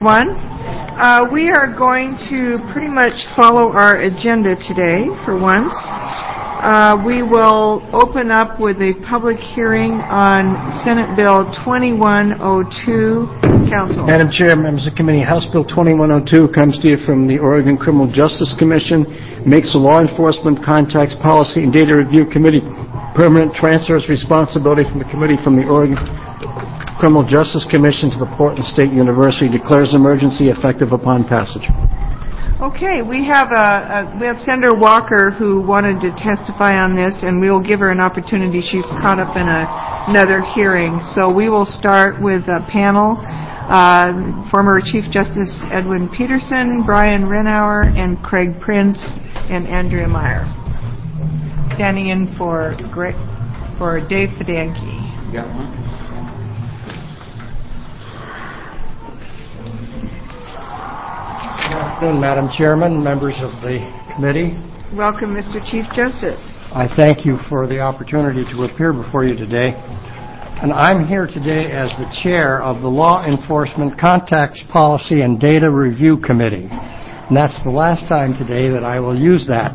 We are going to pretty much follow our agenda today for once. We will open up with a public hearing on Senate Bill 2102. Council. Madam Chair, members of the committee, House Bill 2102 comes to you from the Oregon Criminal Justice Commission, makes the Law Enforcement Contacts Policy and Data Review Committee permanent, transfers responsibility from the committee from the Oregon Criminal Justice Commission to the Portland State University, declares emergency effective upon passage. Okay, we have Senator Walker who wanted to testify on this, and we will give her an opportunity. She's caught up in another hearing. So we will start with a panel. Former Chief Justice Edwin Peterson, Brian Renauer, and Craig Prince, and Andrea Meyer. Standing in for Dave Fidanki. Got one. Good afternoon, Madam Chairman, members of the committee. Welcome, Mr. Chief Justice. I thank you for the opportunity to appear before you today. And I'm here today as the chair of the Law Enforcement Contacts Policy and Data Review Committee. And that's the last time today that I will use that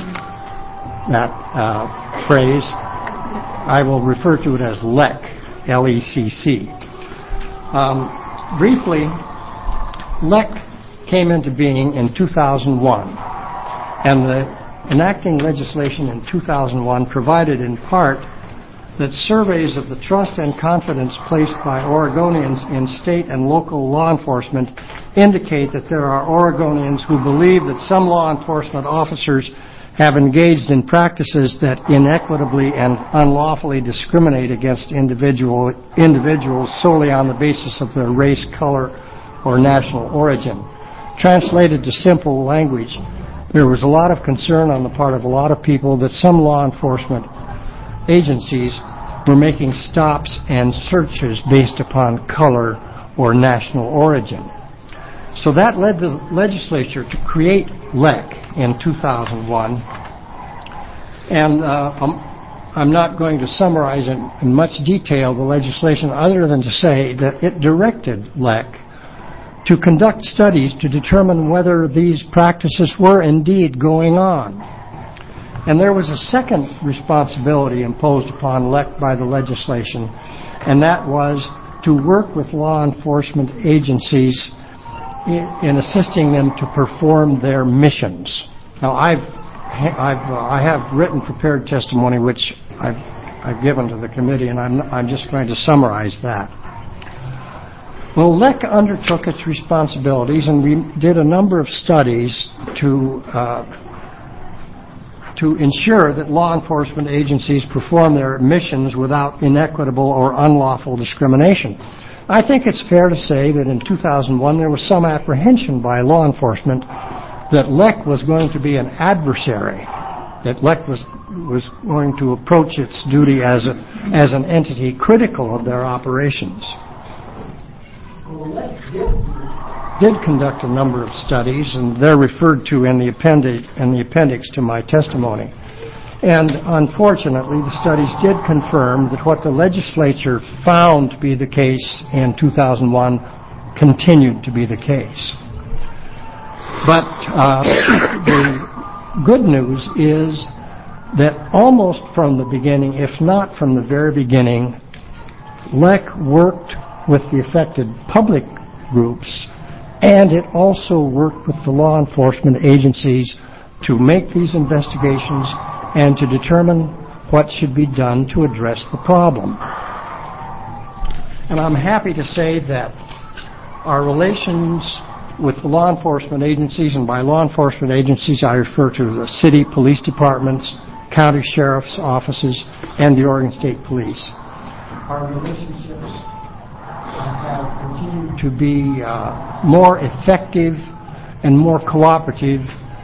phrase. I will refer to it as LECC, L-E-C-C. Briefly, LECC came into being in 2001, and the enacting legislation in 2001 provided in part that surveys of the trust and confidence placed by Oregonians in state and local law enforcement indicate that there are Oregonians who believe that some law enforcement officers have engaged in practices that inequitably and unlawfully discriminate against individuals solely on the basis of their race, color, or national origin. Translated to simple language, there was a lot of concern on the part of a lot of people that some law enforcement agencies were making stops and searches based upon color or national origin. So that led the legislature to create LECC in 2001. And I'm not going to summarize in much detail the legislation other than to say that it directed LECC to conduct studies to determine whether these practices were indeed going on. And there was a second responsibility imposed upon LECC by the legislation, and that was to work with law enforcement agencies in assisting them to perform their missions. Now, I have written prepared testimony which I've given to the committee, and I'm just going to summarize that. Well, LECC undertook its responsibilities, and we did a number of studies to ensure that law enforcement agencies perform their missions without inequitable or unlawful discrimination. I think it's fair to say that in 2001 there was some apprehension by law enforcement that LECC was going to be an adversary, that LECC was going to approach its duty as an entity critical of their operations. Well, LECC did conduct a number of studies, and they're referred to in the appendix to my testimony. And unfortunately, the studies did confirm that what the legislature found to be the case in 2001 continued to be the case. But the good news is that almost from the beginning, if not from the very beginning, LECC worked with the affected public groups, and it also worked with the law enforcement agencies to make these investigations and to determine what should be done to address the problem. And I'm happy to say that our relations with the law enforcement agencies, and by law enforcement agencies I refer to the city police departments, county sheriff's offices, and the Oregon State Police. Our relationships have continued to be more effective and more cooperative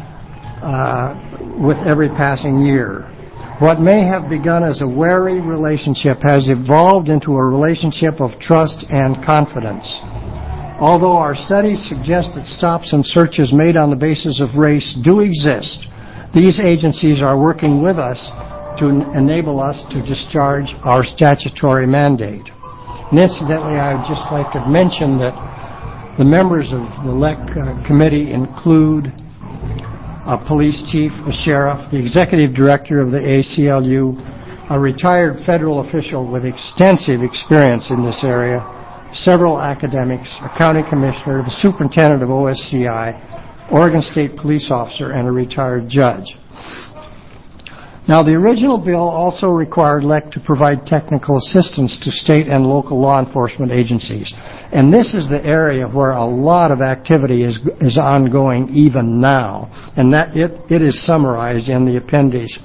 with every passing year. What may have begun as a wary relationship has evolved into a relationship of trust and confidence. Although our studies suggest that stops and searches made on the basis of race do exist, these agencies are working with us to enable us to discharge our statutory mandate. And incidentally, I would just like to mention that The members of the LEC committee include a police chief, a sheriff, the executive director of the ACLU, a retired federal official with extensive experience in this area, several academics, a county commissioner, the superintendent of OSCI, Oregon State police officer, and a retired judge. Now, the original bill also required LEC to provide technical assistance to state and local law enforcement agencies. And this is the area where a lot of activity is ongoing even now. And that it is summarized in the appendix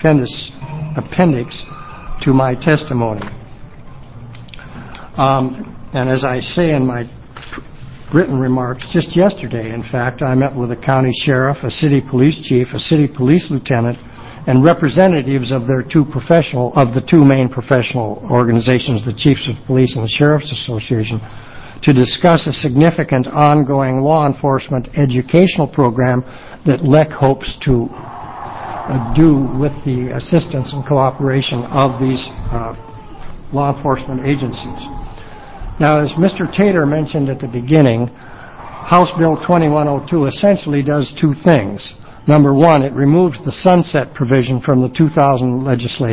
to my testimony. And as I say in my written remarks, just yesterday, in fact, I met with a county sheriff, a city police chief, a city police lieutenant, and representatives of the two main professional organizations, the Chiefs of Police and the Sheriff's Association, to discuss a significant ongoing law enforcement educational program that LEC hopes to do with the assistance and cooperation of these law enforcement agencies. Now, as Mr. Tater mentioned at the beginning, House Bill 2102 essentially does two things. Number one, it removes the sunset provision from the 2001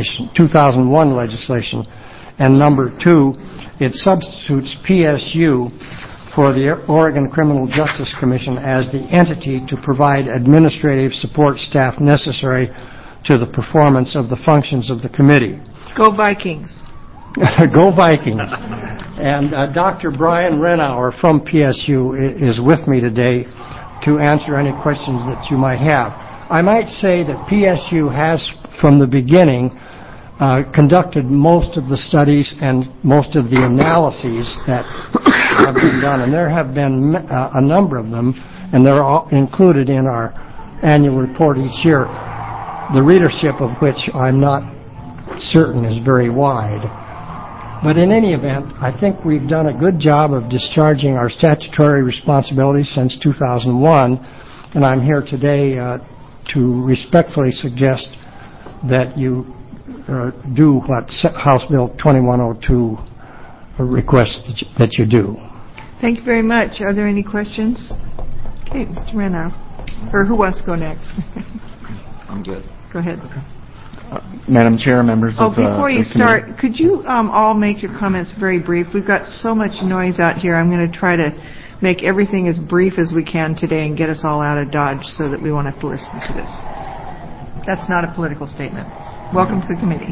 legislation. And number two, it substitutes PSU for the Oregon Criminal Justice Commission as the entity to provide administrative support staff necessary to the performance of the functions of the committee. Go Vikings. Go Vikings. And Dr. Brian Renauer from PSU is with me today to answer any questions that you might have. I might say that PSU has, from the beginning, conducted most of the studies and most of the analyses that have been done, and there have been a number of them, and they're all included in our annual report each year, the readership of which I'm not certain is very wide. But in any event, I think we've done a good job of discharging our statutory responsibilities since 2001, and I'm here today to respectfully suggest that you do what House Bill 2102 requests that you do. Thank you very much. Are there any questions? Okay, Mr. Renauer. Or who wants to go next? I'm good. Go ahead. Okay. Madam Chair, members of the before you start, could you all make your comments very brief? We've got so much noise out here. I'm going to try to make everything as brief as we can today and get us all out of Dodge so that we won't have to listen to this. That's not a political statement. Welcome to the committee.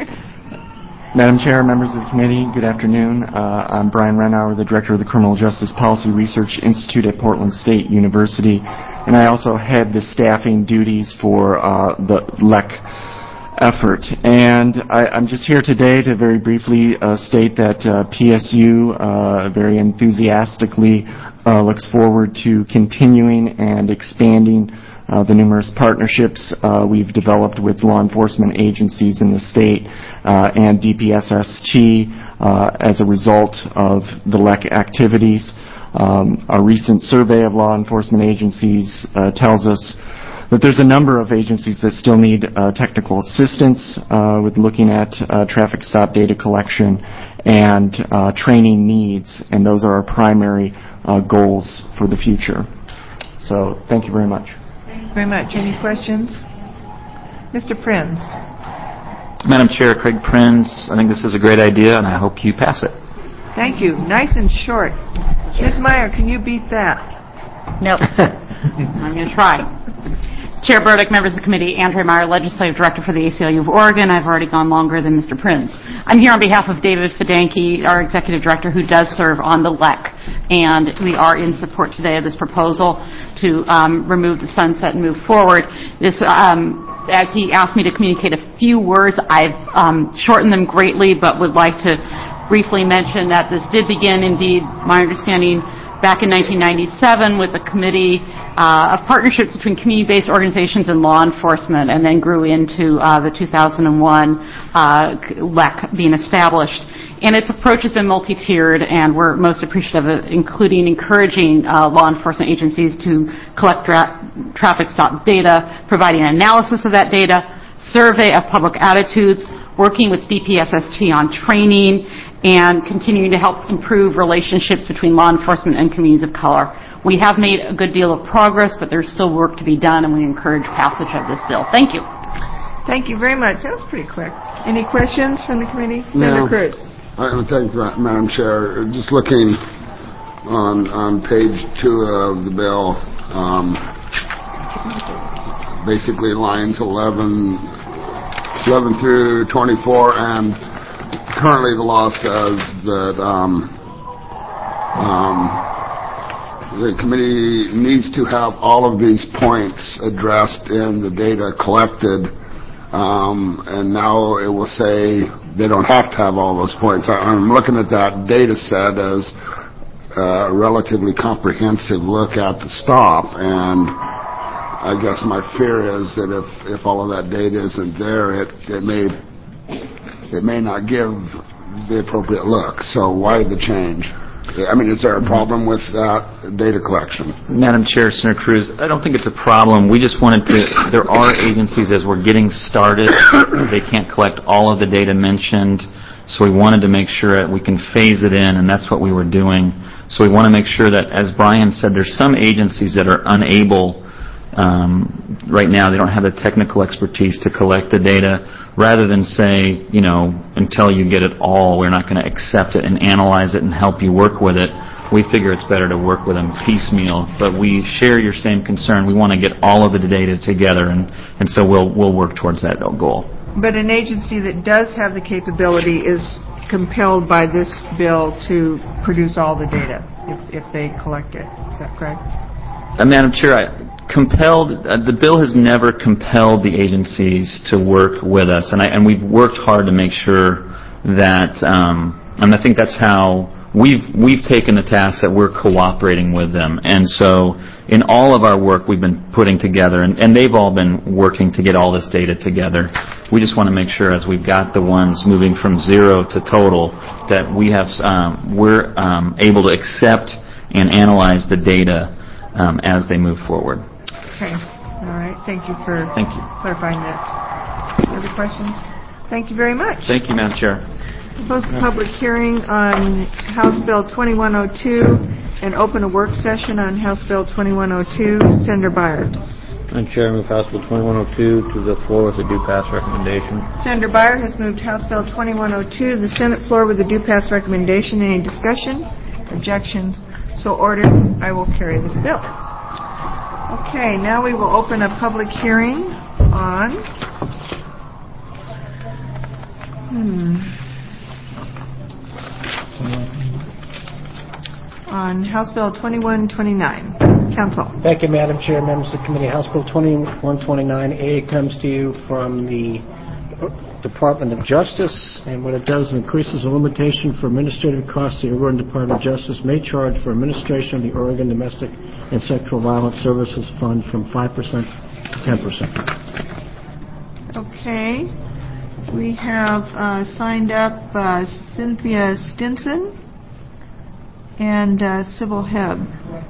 Madam Chair, members of the committee, good afternoon. I'm Brian Renauer, the Director of the Criminal Justice Policy Research Institute at Portland State University, and I also head the staffing duties for the LEC effort. And I'm just here today to very briefly state that PSU very enthusiastically looks forward to continuing and expanding the numerous partnerships we've developed with law enforcement agencies in the state and DPSST as a result of the LEC activities. A recent survey of law enforcement agencies tells us that there's a number of agencies that still need technical assistance with looking at traffic stop data collection and training needs, and those are our primary goals for the future. So thank you very much. Thank you very much. Any questions? Mr. Prinz. Madam Chair, Craig Prinz, I think this is a great idea, and I hope you pass it. Thank you. Nice and short. Ms. Meyer, can you beat that? Nope. I'm going to try. Chair Burdick, members of the committee, Andrea Meyer, Legislative Director for the ACLU of Oregon. I've already gone longer than Mr. Prinz. I'm here on behalf of David Fidanki, our Executive Director, who does serve on the LEC, and we are in support today of this proposal to remove the sunset and move forward. This, as he asked me to communicate a few words, I've shortened them greatly, but would like to briefly mention that this did begin, indeed, my understanding, back in 1997 with a committee of partnerships between community-based organizations and law enforcement, and then grew into the 2001 LEC being established. And its approach has been multi-tiered, and we're most appreciative of including encouraging law enforcement agencies to collect traffic stop data, providing analysis of that data, survey of public attitudes, working with DPSST on training, and continuing to help improve relationships between law enforcement and communities of color. We have made a good deal of progress, but there's still work to be done, and we encourage passage of this bill. Thank you. Thank you very much. That was pretty quick. Any questions from the committee? Senator Cruz. Thank you, Madam Chair. Just looking on page 2 of the bill, basically lines 11 through 24, and currently the law says that the committee needs to have all of these points addressed in the data collected, and now it will say they don't have to have all those points. I'm looking at that data set as a relatively comprehensive look at the stop, and I guess my fear is that if all of that data isn't there, it may not give the appropriate look. So why the change? I mean, is there a problem with that data collection? Madam Chair, Senator Cruz, I don't think it's a problem. We just wanted to, there are agencies as we're getting started, they can't collect all of the data mentioned, so we wanted to make sure that we can phase it in, and that's what we were doing. So we want to make sure that, as Brian said, there's some agencies that are unable, right now they don't have the technical expertise to collect the data. Rather than say, until you get it all, we're not going to accept it and analyze it and help you work with it. We figure it's better to work with them piecemeal. But we share your same concern. We want to get all of the data together, and so we'll work towards that goal. But an agency that does have the capability is compelled by this bill to produce all the data if they collect it. Is that correct? Madam Chair, the bill has never compelled the agencies to work with us, and we've worked hard to make sure that, and I think that's how we've taken the task that we're cooperating with them. And so in all of our work we've been putting together, and they've all been working to get all this data together. We just want to make sure as we've got the ones moving from 0 to total that we're able to accept and analyze the data as they move forward. Okay. All right. Thank you for clarifying that. Other questions? Thank you very much. Thank you, Madam Chair. Close the public hearing on House Bill 2102 and open a work session on House Bill 2102. Senator Beyer. Madam Chair, I move House Bill 2102 to the floor with a due pass recommendation. Senator Beyer has moved House Bill 2102 to the Senate floor with a due pass recommendation. Any discussion? Objections? So ordered. I will carry this bill. Okay, now we will open a public hearing on House Bill 2129. Council. Thank you, Madam Chair, members of the committee. House Bill 2129A comes to you from the Department of Justice, and what it does is increases the limitation for administrative costs the Oregon Department of Justice may charge for administration of the Oregon Domestic and Sexual Violence Services Fund from 5% to 10%. Okay. We have signed up Cynthia Stinson and Sybil Hebb.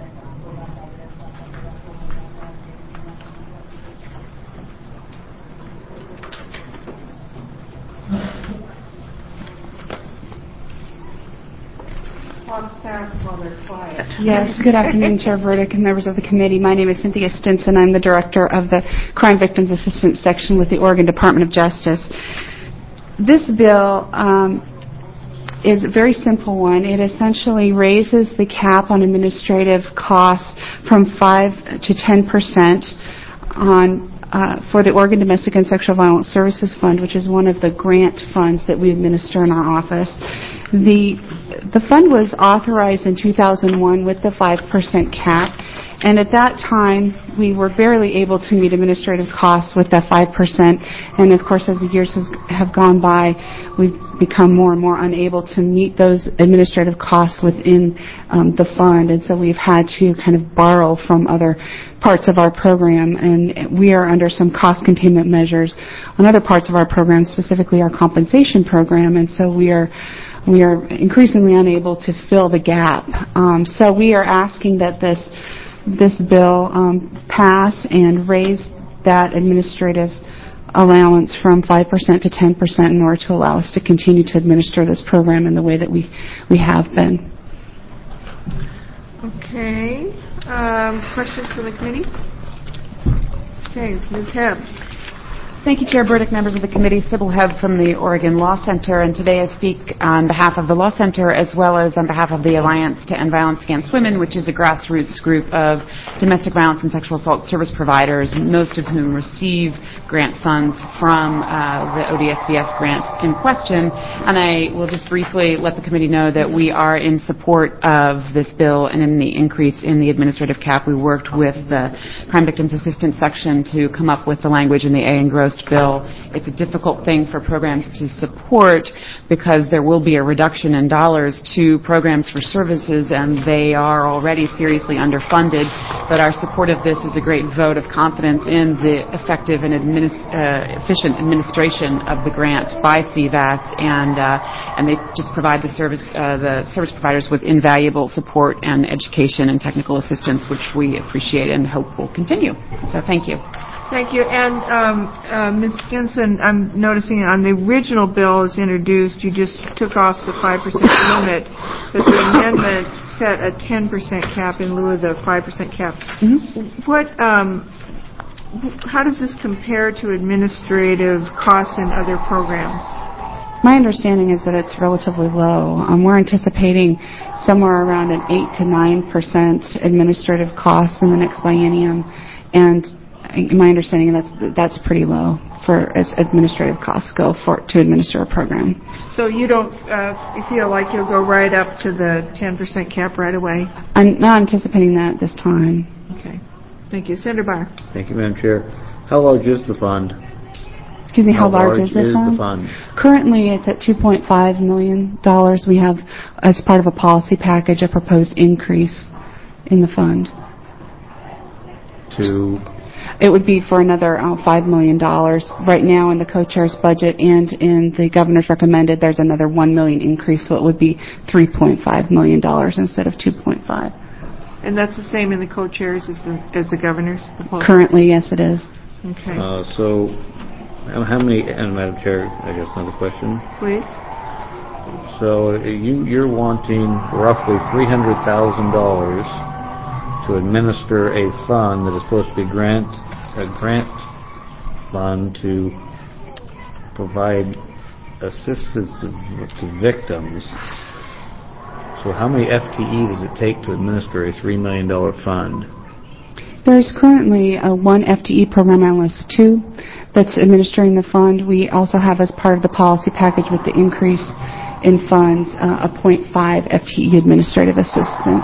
While they're quiet. Yes, good afternoon, Chair Burdick and members of the committee. My name is Cynthia Stinson. I'm the director of the Crime Victims Assistance Section with the Oregon Department of Justice. This bill is a very simple one. It essentially raises the cap on administrative costs from 5 to 10% for the Oregon Domestic and Sexual Violence Services Fund, which is one of the grant funds that we administer in our office. The fund was authorized in 2001 with the 5% cap, and at that time we were barely able to meet administrative costs with that 5%, and of course as the years have gone by we've become more and more unable to meet those administrative costs within the fund, and so we've had to kind of borrow from other parts of our program, and we are under some cost containment measures on other parts of our program, specifically our compensation program, and so we are increasingly unable to fill the gap. So we are asking that this bill pass and raise that administrative allowance from 5% to 10% in order to allow us to continue to administer this program in the way that we have been. Okay. Questions from the committee? Okay, Ms. Hebb. Thank you, Chair Burdick, members of the committee. Sybil Hebb from the Oregon Law Center, and today I speak on behalf of the Law Center as well as on behalf of the Alliance to End Violence Against Women, which is a grassroots group of domestic violence and sexual assault service providers, most of whom receive grant funds from the ODSVS grant in question. And I will just briefly let the committee know that we are in support of this bill and in the increase in the administrative cap. We worked with the Crime Victims Assistance section to come up with the language in the A engrossed bill. It's a difficult thing for programs to support because there will be a reduction in dollars to programs for services, and they are already seriously underfunded. But our support of this is a great vote of confidence in the effective and efficient administration of the grant by CVAS, and they just provide the service providers with invaluable support and education and technical assistance, which we appreciate and hope will continue. So thank you. Thank you. And Ms. Skinson, I'm noticing on the original bill as introduced, you just took off the 5% limit, but the amendment set a 10% cap in lieu of the 5% cap. How does this compare to administrative costs in other programs? My understanding is that it's relatively low. We're anticipating somewhere around an 8 to 9% administrative costs in the next biennium, and my understanding that's pretty low for as administrative costs go to administer a program. So you don't you feel like you'll go right up to the 10% cap right away? I'm not anticipating that this time. Okay. Thank you. Senator Barr. Thank you, Madam Chair. How large is the fund? Excuse me, how large is the fund? Currently, it's at $2.5 million. We have, as part of a policy package, a proposed increase in the fund. It would be for another $5 million. Right now in the co-chair's budget and in the governor's recommended, there's another $1 million increase, so it would be $3.5 million instead of $2.5. And that's the same in the co-chairs as the governor's proposal? Currently, yes, it is. Okay. So how many, and Madam Chair, I guess another question. Please. So you're wanting roughly $300,000 to administer a fund that is supposed to be a grant fund to provide assistance to victims. So how many FTE does it take to administer a $3 million fund? There's currently one FTE program analyst 2 that's administering the fund. We also have, as part of the policy package with the increase in funds, a 0.5 FTE administrative assistant.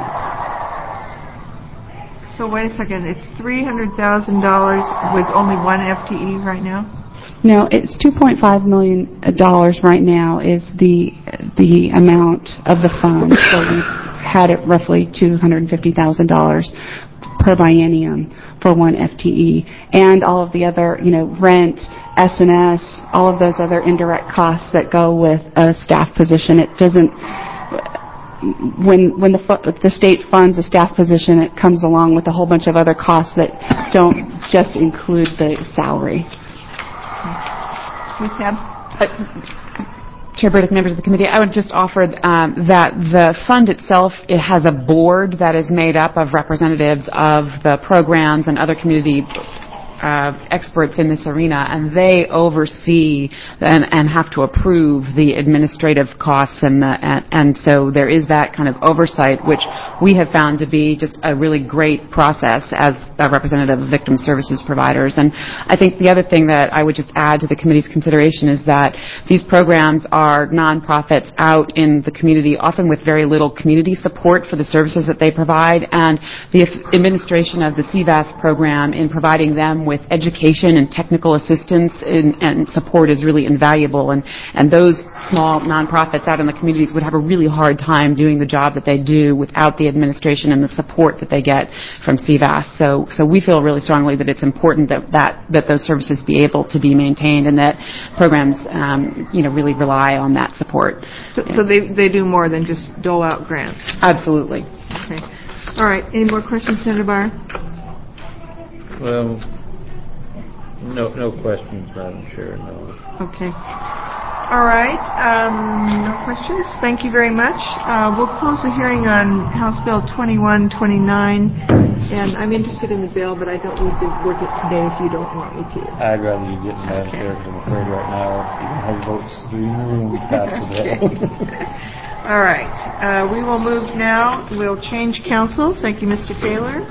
So wait a second, it's $300,000 with only one FTE right now? No, it's $2.5 million right now is the amount of the fund. So we've had it roughly $250,000 per biennium for one FTE, and all of the other, rent, S&S, all of those other indirect costs that go with a staff position. It doesn't. When the state funds a staff position, it comes along with a whole bunch of other costs that don't just include the salary. Ms. Hebb? Chair Burdick, members of the committee, I would just offer that the fund itself, it has a board that is made up of representatives of the programs and other community experts in this arena, and they oversee and have to approve the administrative costs, and so there is that kind of oversight, which we have found to be just a really great process as a representative of victim services providers. And I think the other thing that I would just add to the committee's consideration is that these programs are nonprofits out in the community, often with very little community support for the services that they provide, and the administration of the CVAS program in providing them with education and technical assistance and support is really invaluable, and those small nonprofits out in the communities would have a really hard time doing the job that they do without the administration and the support that they get from CVAS. So we feel really strongly that it's important that those services be able to be maintained, and that programs really rely on that support. So they do more than just dole out grants? Absolutely. Okay. All right. Any more questions, Senator Barr? Well, No questions, Madam Chair, no. Okay. All right. No questions. Thank you very much. We'll close the hearing on House Bill 2129. And I'm interested in the bill, but I don't need to work it today if you don't want me to. I'd rather you get to Madam Chair, because I'm afraid right now you can have votes through the room past the bill. All right. We will move now. We'll change council. Thank you, Mr. Taylor.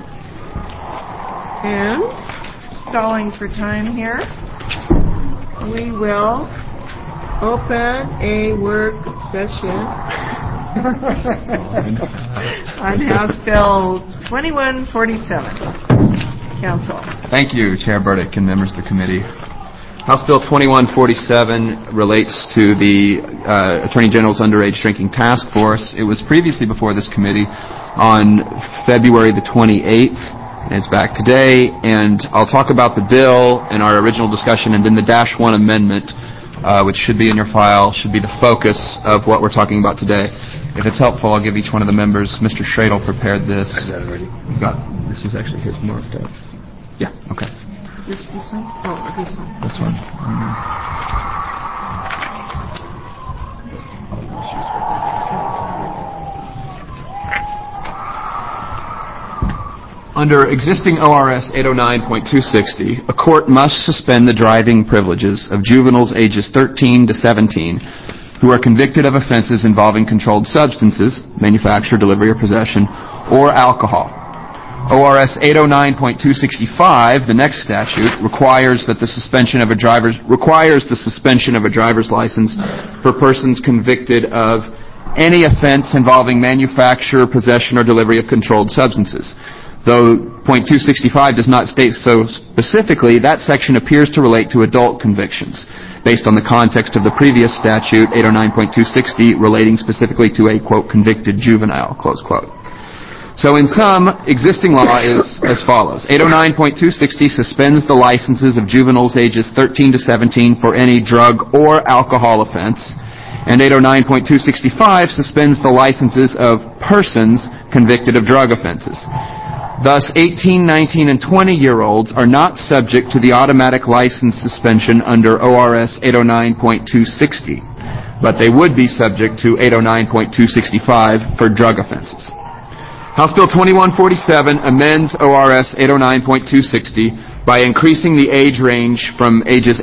And stalling for time here, we will open a work session on House Bill 2147. Council. Thank you, Chair Burdick and members of the committee. House Bill 2147 relates to the Attorney General's Underage Drinking Task Force. It was previously before this committee on February the 28th. It's back today, and I'll talk about the bill and our original discussion, and then the -1 amendment, which should be in your file, should be the focus of what we're talking about today. If it's helpful, I'll give each one of the members. Mr. Schradel prepared this. I got it already. This is actually his marked up. Yeah, okay. This one? Oh, this one. This one. Under existing ORS 809.260, a court must suspend the driving privileges of juveniles ages 13 to 17 who are convicted of offenses involving controlled substances, manufacture, delivery, or possession, or alcohol. ORS 809.265, the next statute, requires the suspension of a driver's license for persons convicted of any offense involving manufacture, possession, or delivery of controlled substances. Though .265 does not state so specifically, that section appears to relate to adult convictions, based on the context of the previous statute, 809.260, relating specifically to a, quote, convicted juvenile, close quote. So in sum, existing law is as follows. 809.260 suspends the licenses of juveniles ages 13 to 17 for any drug or alcohol offense, and 809.265 suspends the licenses of persons convicted of drug offenses. Thus, 18, 19, and 20-year-olds are not subject to the automatic license suspension under ORS 809.260, but they would be subject to 809.265 for drug offenses. House Bill 2147 amends ORS 809.260 by increasing the age range from ages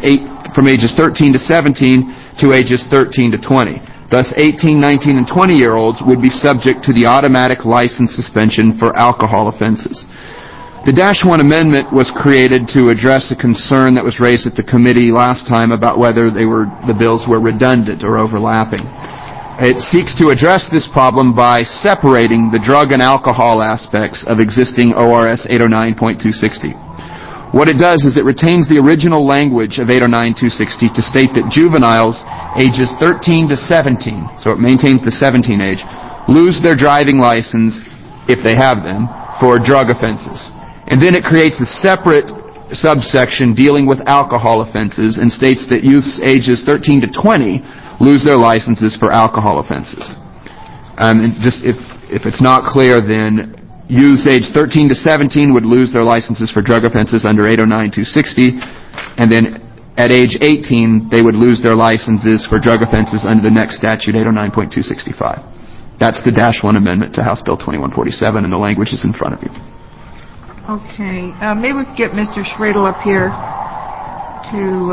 13 to 17 to ages 13 to 20. Thus, 18, 19, and 20-year-olds would be subject to the automatic license suspension for alcohol offenses. The -1 amendment was created to address a concern that was raised at the committee last time about whether the bills were redundant or overlapping. It seeks to address this problem by separating the drug and alcohol aspects of existing ORS 809.260. What it does is it retains the original language of 809.260 to state that juveniles ages 13 to 17, so it maintains the 17 age, lose their driving license, if they have them, for drug offenses. And then it creates a separate subsection dealing with alcohol offenses and states that youths ages 13 to 20 lose their licenses for alcohol offenses. And just if it's not clear, then youths aged 13 to 17 would lose their licenses for drug offenses under 809.260, and then at age 18, they would lose their licenses for drug offenses under the next statute, 809.265. That's the -1 amendment to House Bill 2147, and the language is in front of you. Okay. Maybe we could get Mr. Schradel up here to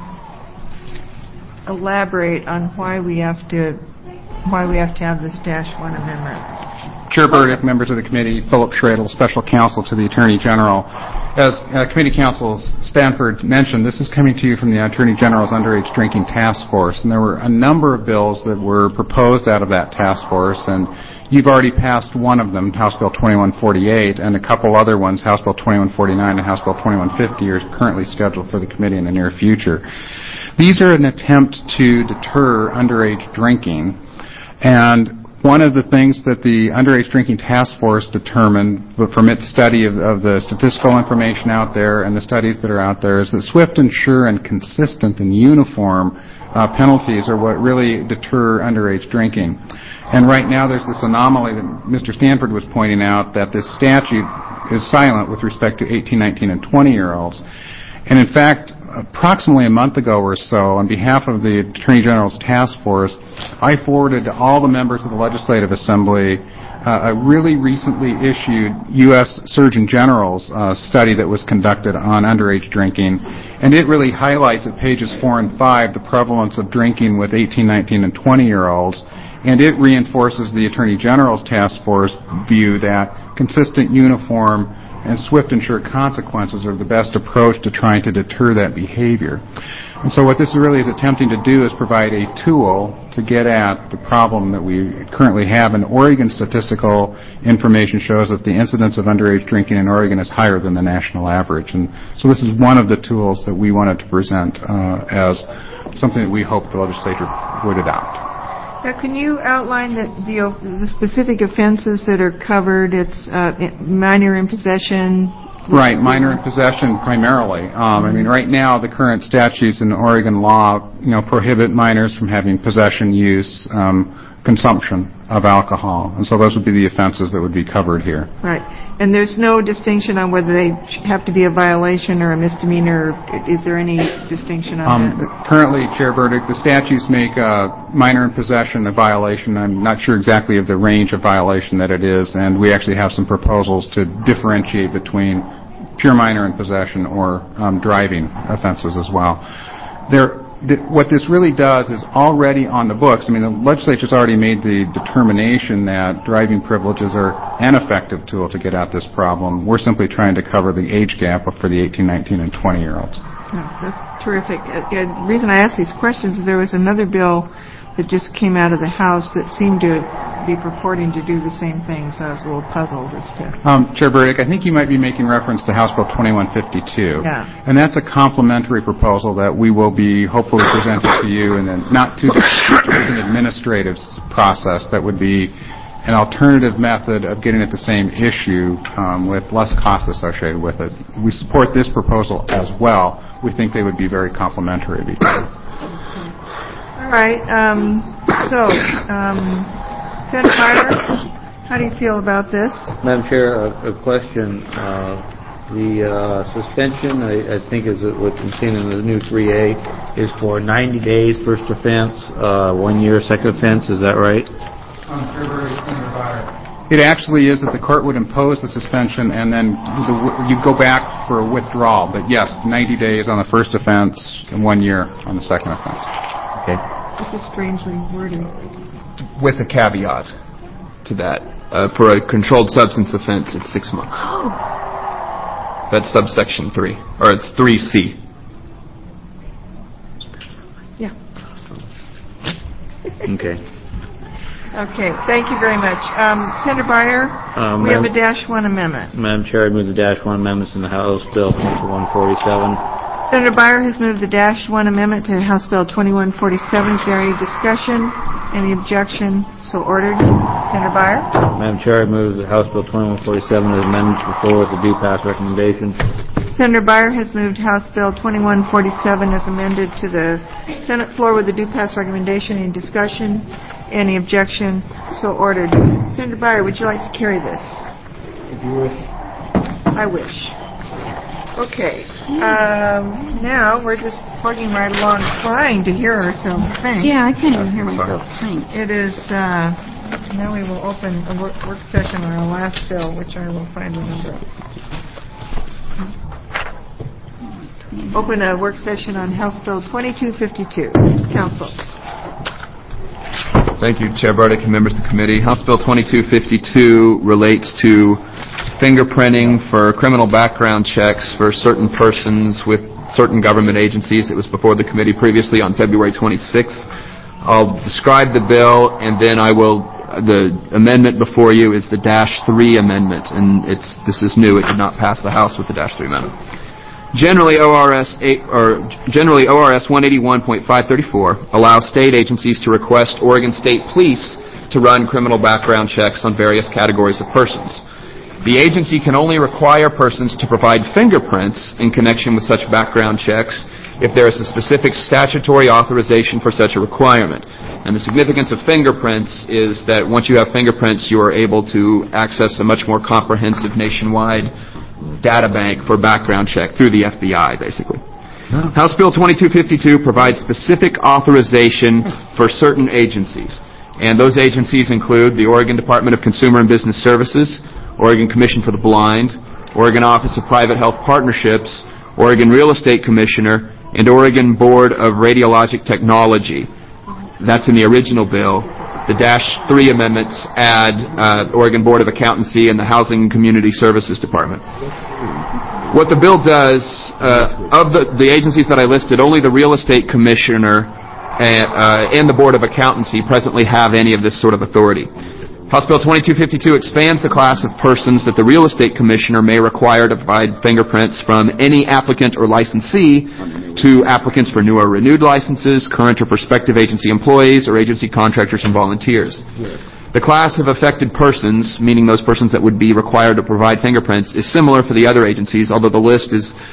elaborate on why we have to have this -1 amendment. Chair Burdick, members of the committee, Philip Schradel, Special Counsel to the Attorney General. As Committee Counsel Stanford mentioned, this is coming to you from the Attorney General's Underage Drinking Task Force, and there were a number of bills that were proposed out of that task force, and you've already passed one of them, House Bill 2148, and a couple other ones, House Bill 2149 and House Bill 2150, are currently scheduled for the committee in the near future. These are an attempt to deter underage drinking, and one of the things that the Underage Drinking Task Force determined from its study of the statistical information out there and the studies that are out there is that swift and sure and consistent and uniform penalties are what really deter underage drinking. And right now there's this anomaly that Mr. Stanford was pointing out, that this statute is silent with respect to 18, 19, and 20-year-olds. And in fact, approximately a month ago or so, on behalf of the Attorney General's task force, I forwarded to all the members of the Legislative Assembly a really recently issued U.S. Surgeon General's study that was conducted on underage drinking, and it really highlights at pages 4 and 5 the prevalence of drinking with 18, 19, and 20-year-olds, and it reinforces the Attorney General's task force view that consistent, uniform, and swift and sure consequences are the best approach to trying to deter that behavior. And so what this really is attempting to do is provide a tool to get at the problem that we currently have. And Oregon statistical information shows that the incidence of underage drinking in Oregon is higher than the national average. And so this is one of the tools that we wanted to present as something that we hope the legislature would adopt. Now, can you outline the specific offenses that are covered? It's minor in possession. Right, minor in possession primarily. Right now the current statutes in Oregon law, prohibit minors from having possession, use, consumption of alcohol, and so those would be the offenses that would be covered here. Right, and there's no distinction on whether they have to be a violation or a misdemeanor. Is there any distinction on that? Currently, Chair Burdick, the statutes make minor in possession a violation. I'm not sure exactly of the range of violation that it is, and we actually have some proposals to differentiate between pure minor in possession or driving offenses as well. What this really does is already on the books. The legislature's already made the determination that driving privileges are an effective tool to get at this problem. We're simply trying to cover the age gap for the 18, 19, and 20-year-olds. Oh, that's terrific. The reason I ask these questions is there was another bill that just came out of the House that seemed to be purporting to do the same thing, so I was a little puzzled as to... Chair Burdick, I think you might be making reference to House Bill 2152. Yeah. And that's a complementary proposal that we will be hopefully presenting to you in the not too distant an administrative process that would be an alternative method of getting at the same issue with less cost associated with it. We support this proposal as well. We think they would be very complementary of each other. All right. Senator Meyer, how do you feel about this? Madam Chair, a question. The suspension, I think, is what's contained in the new 3A, is for 90 days first offense, 1 year second offense. Is that right? It actually is that the court would impose the suspension and then you go back for a withdrawal. But yes, 90 days on the first offense and 1 year on the second offense. Okay. This is strangely worded. With a caveat to that. For a controlled substance offense, it's 6 months. Oh. That's subsection 3, or it's 3C. Yeah. Okay. Okay, thank you very much. Senator Breyer, we have a -1 amendment. Madam Chair, I move the -1 amendments in the House Bill 2147. Senator Breyer has moved the -1 amendment to House Bill 2147. Is there any discussion? Any objection? So ordered. Senator Breyer? Madam Chair, I move that House Bill 2147 is amended to the floor with a due pass recommendation. Senator Breyer has moved House Bill 2147 as amended to the Senate floor with a due pass recommendation. Any discussion? Any objection? So ordered. Senator Breyer, would you like to carry this? If you wish. I wish. Okay. Now we're just plugging right along, trying to hear ourselves think. Yeah, I can't even hear myself think. It is, now we will open a work session on our last bill, which I will find the number. Open a work session on House Bill 2252. Council. Thank you, Chair Burdick and members of the committee. House Bill 2252 relates to fingerprinting for criminal background checks for certain persons with certain government agencies. It was before the committee previously on February 26th. I'll describe the bill, and then the amendment before you is the -3 amendment, and this is new. It did not pass the House with the -3 amendment. Generally, ORS 181.534 allows state agencies to request Oregon State Police to run criminal background checks on various categories of persons. The agency can only require persons to provide fingerprints in connection with such background checks if there is a specific statutory authorization for such a requirement. And the significance of fingerprints is that once you have fingerprints, you are able to access a much more comprehensive nationwide data bank for background check through the FBI, basically. House Bill 2252 provides specific authorization for certain agencies, and those agencies include the Oregon Department of Consumer and Business Services, Oregon Commission for the Blind, Oregon Office of Private Health Partnerships, Oregon Real Estate Commissioner, and Oregon Board of Radiologic Technology. That's in the original bill. The -3 amendments add Oregon Board of Accountancy and the Housing and Community Services Department. What the bill does, of the agencies that I listed, only the Real Estate Commissioner and the Board of Accountancy presently have any of this sort of authority. House Bill 2252 expands the class of persons that the Real Estate Commissioner may require to provide fingerprints from any applicant or licensee to applicants for new or renewed licenses, current or prospective agency employees, or agency contractors and volunteers. The class of affected persons, meaning those persons that would be required to provide fingerprints, is similar for the other agencies, although the list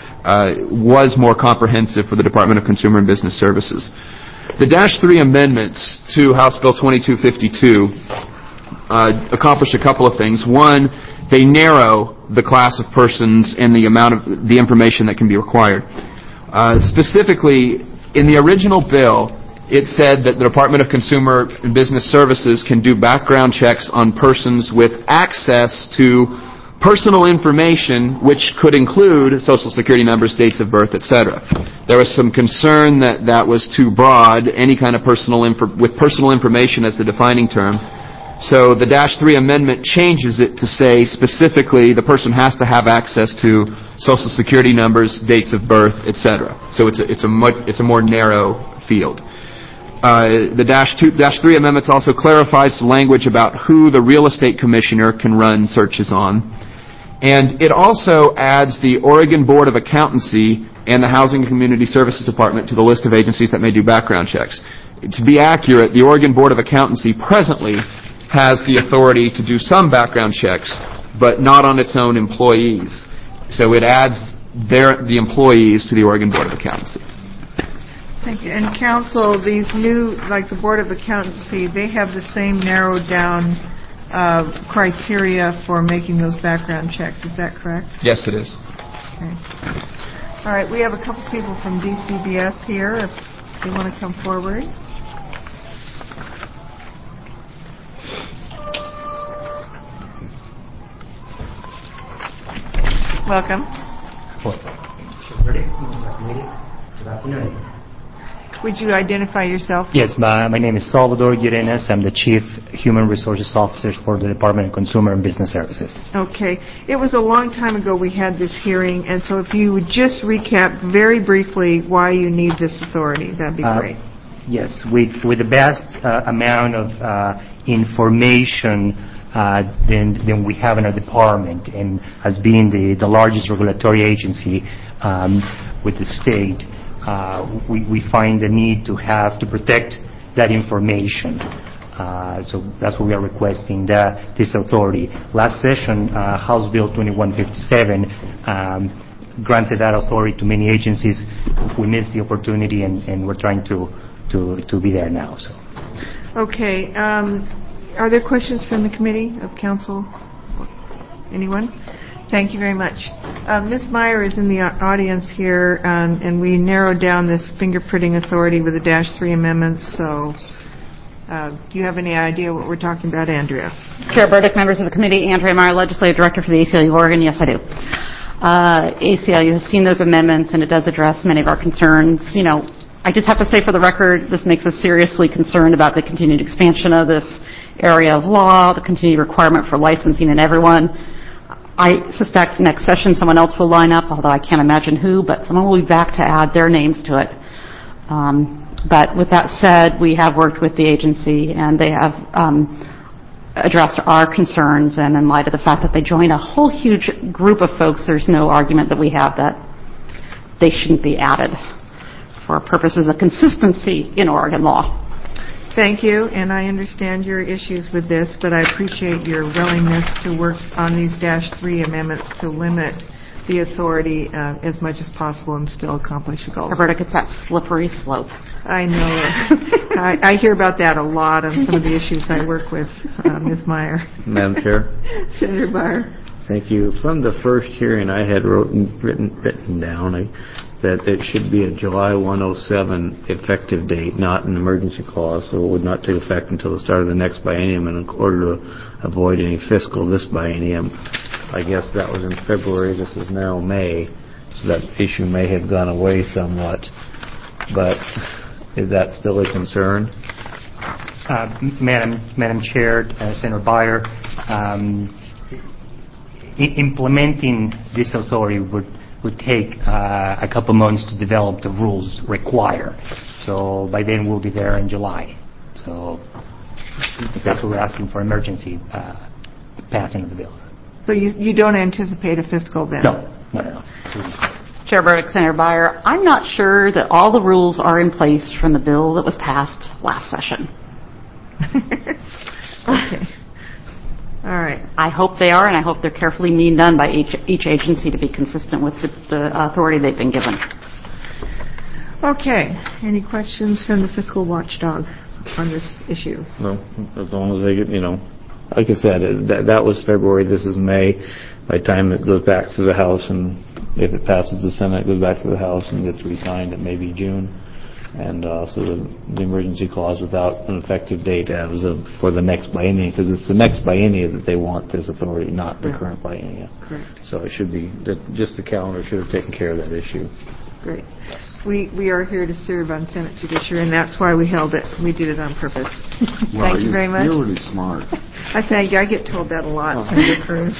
was more comprehensive for the Department of Consumer and Business Services. The -3 amendments to House Bill 2252 accomplish a couple of things. One, they narrow the class of persons and the amount of the information that can be required. Specifically, in the original bill, it said that the Department of Consumer and Business Services can do background checks on persons with access to personal information, which could include Social Security numbers, dates of birth, etc. There was some concern that that was too broad, any kind of personal information as the defining term. So the -3 amendment changes it to say specifically the person has to have access to Social Security numbers, dates of birth, etc. So it's a more narrow field. The -3 amendments also clarifies the language about who the Real Estate Commissioner can run searches on. And it also adds the Oregon Board of Accountancy and the Housing and Community Services Department to the list of agencies that may do background checks. To be accurate, the Oregon Board of Accountancy presently has the authority to do some background checks, but not on its own employees. So it adds the employees to the Oregon Board of Accountancy. Thank you. And council, these new, like the Board of Accountancy, they have the same narrowed down criteria for making those background checks. Is that correct? Yes, it is. Okay. All right. We have a couple people from DCBS here. If they want to come forward. Welcome. Good afternoon. Would you identify yourself? Yes, my name is Salvador Llerenas. I'm the Chief Human Resources Officer for the Department of Consumer and Business Services. Okay. It was a long time ago we had this hearing, and so if you would just recap very briefly why you need this authority, that'd be great. Yes, with the best amount of information than we have in our department, and as being the largest regulatory agency with the state, we find the need to protect that information. So that's what we are requesting, this authority. Last session, House Bill 2157 granted that authority to many agencies. We missed the opportunity, and we're trying to be there now. So. Okay. Are there questions from the committee of council? Anyone? Thank you very much. Ms. Meyer is in the audience here, and we narrowed down this fingerprinting authority with the -3 amendments. So do you have any idea what we're talking about, Andrea? Chair Burdick, members of the committee, Andrea Meyer, Legislative Director for the ACLU of Oregon. Yes, I do. ACLU has seen those amendments, and it does address many of our concerns. I just have to say for the record, this makes us seriously concerned about the continued expansion of this area of law, the continued requirement for licensing in everyone. I suspect next session someone else will line up, although I can't imagine who, but someone will be back to add their names to it. But with that said, we have worked with the agency, and they have addressed our concerns, and in light of the fact that they join a whole huge group of folks, there's no argument that we have that they shouldn't be added for purposes of consistency in Oregon law. Thank you, and I understand your issues with this, but I appreciate your willingness to work on these -3 amendments to limit the authority as much as possible and still accomplish the goals. Roberta, it's that slippery slope. I know it. I hear about that a lot on some of the issues I work with, Ms. Meyer. Madam Chair. Senator Meyer. Thank you. From the first hearing, I had written down that it should be a July 107 effective date, not an emergency clause, so it would not take effect until the start of the next biennium in order to avoid any fiscal this biennium. I guess that was in February. This is now May, so that issue may have gone away somewhat. But is that still a concern? Madam Chair, Senator Beyer, implementing this authority would take a couple months to develop the rules required. So by then we'll be there in July. So that's what we're asking for, emergency passing of the bill. So you don't anticipate a fiscal then? No. Chair Burdick, Senator Beyer, I'm not sure that all the rules are in place from the bill that was passed last session. Okay. All right. I hope they are, and I hope they're carefully being done by each agency to be consistent with the authority they've been given. Okay. Any questions from the fiscal watchdog on this issue? No, as long as they get, like I said, that was February. This is May. By the time it goes back to the House, and if it passes the Senate, it goes back to the House and gets re-signed, it may be June. And so the emergency clause without an effective date for the next biennium, because it's the next biennium that they want this authority, not the current biennium. Correct. So it should be, just the calendar should have taken care of that issue. Great. We are here to serve on Senate Judiciary, and that's why we held it. We did it on purpose. Thank you very much. You're really smart. I thank you. I get told that a lot, Senator Cruz.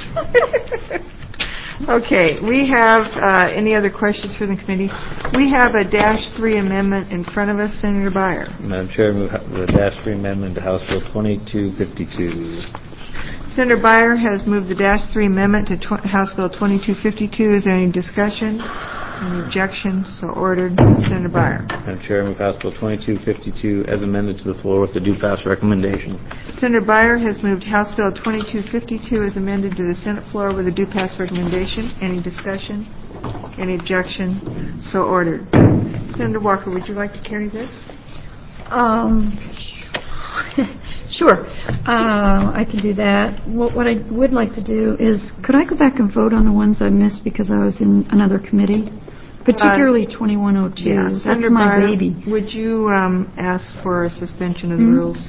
Okay, we have, any other questions for the committee? We have a -3 amendment in front of us, Senator Beyer. Madam Chair, move the -3 amendment to House Bill 2252. Senator Beyer has moved the -3 amendment to House Bill 2252. Is there any discussion? Any objections? So ordered. Senator Beyer. Madam Chair, move House Bill 2252 as amended to the floor with the due pass recommendation. Senator Beyer has moved House Bill 2252 as amended to the Senate floor with a due pass recommendation. Any discussion? Any objection? So ordered. Senator Walker, would you like to carry this? Sure. I can do that. What I would like to do is, could I go back and vote on the ones I missed because I was in another committee? Particularly 2102. Yeah. That's Senator my Beyer, baby. would you ask for a suspension of the rules?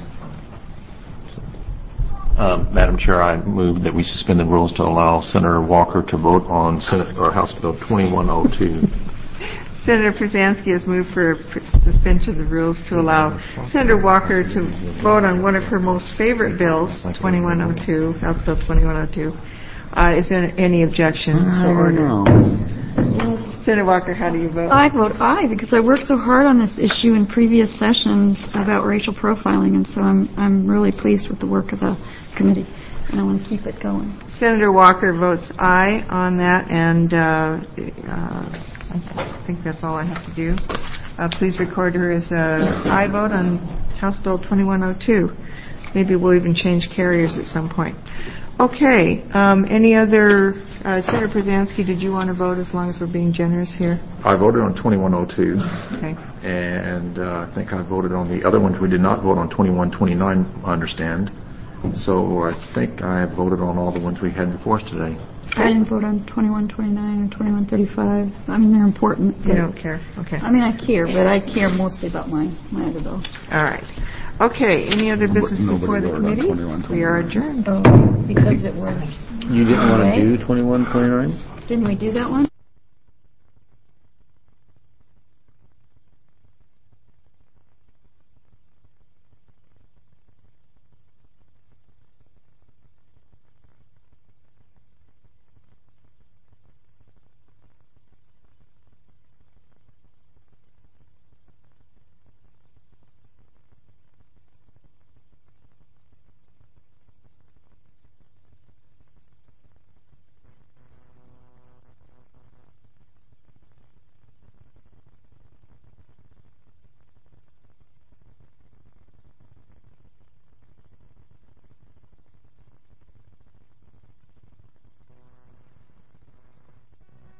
Madam Chair, I move that we suspend the rules to allow Senator Walker to vote on House Bill 2102. Senator Przansky has moved for suspension of the rules to allow Senator Walker to vote on one of her most favorite bills, 2102, House Bill 2102. Is there any objection? So ordered. Senator Walker, how do you vote? I vote aye because I worked so hard on this issue in previous sessions about racial profiling, and so I'm really pleased with the work of the committee, and I want to keep it going. Senator Walker votes aye on that, and I think that's all I have to do. Please record her as an aye vote on House Bill 2102. Maybe we'll even change carriers at some point. Okay. Any other... Senator Przansky, did you want to vote as long as we're being generous here? I voted on 2102. Okay. And I think I voted on the other ones. We did not vote on 2129, I understand. So I think I voted on all the ones we had before us today. I didn't vote on 2129 or 2135. I mean, they're important. You don't care? Okay. I mean, I care, but I care mostly about my other bills. All right. Okay. Any other business before the committee? We are adjourned. Oh, because it was... You didn't want to do 2129? Didn't we do that one?